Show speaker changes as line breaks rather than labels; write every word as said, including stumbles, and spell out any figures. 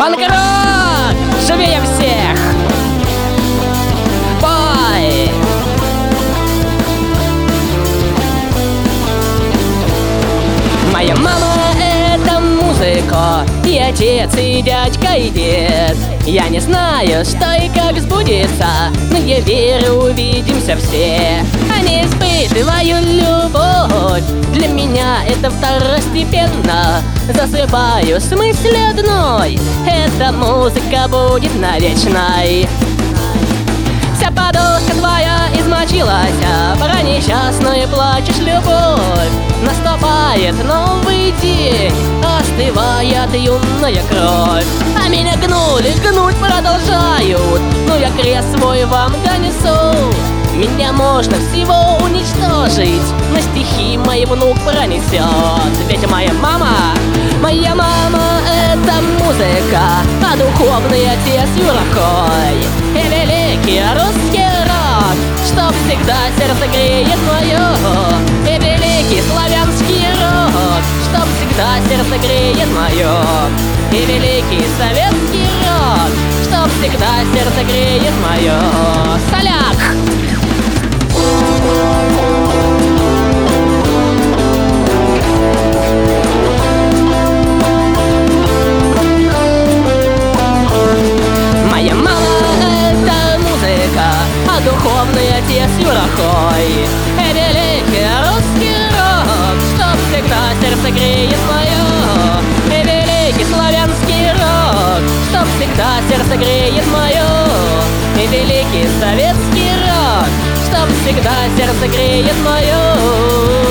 Панк-рок! Живее всех! Бой! Моя мама — это музыка, и отец, и дядька, и дед. Я не знаю, что и как сбудется, но я верю, увидимся все. Они испытывают любовь, для меня это второстепенно. Засыпаю с мыслью одной, эта музыка будет навечной. Вся подушка твоя измочилась, пора несчастную плачешь, любовь. Наступает новый день, остывает юная кровь. А меня гнули, гнуть продолжают, но я крест свой вам донесу. Меня можно всего уничтожить, но стихи мой внук пронесет. Ведь моя мама, моя мама — это музыка, а духовный отец Юракой. И великий русский рок, что всегда сердце греет мое. И великий славянский рок, что всегда сердце греет мое. И великий советский рок, что всегда сердце греет мое. Соляк! Моя мама — это музыка, а духовный отец Юракой. И великий русский рок, что всегда сердце греет мое. И великий славянский рок, что всегда сердце греет мое. И великий советский рок, что всегда сердце греет мое.